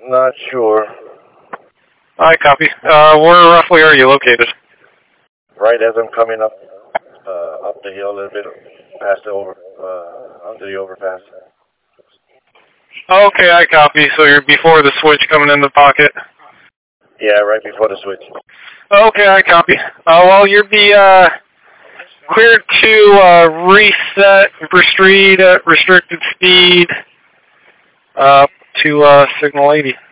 Not sure. I copy. Where roughly are you located? Right as I'm coming up the hill a little bit, past the onto the overpass. Okay, I copy. So you're before the switch coming in the pocket? Yeah, right before the switch. Okay, I copy. Well, you'll be cleared to reset restricted speed up to signal 80.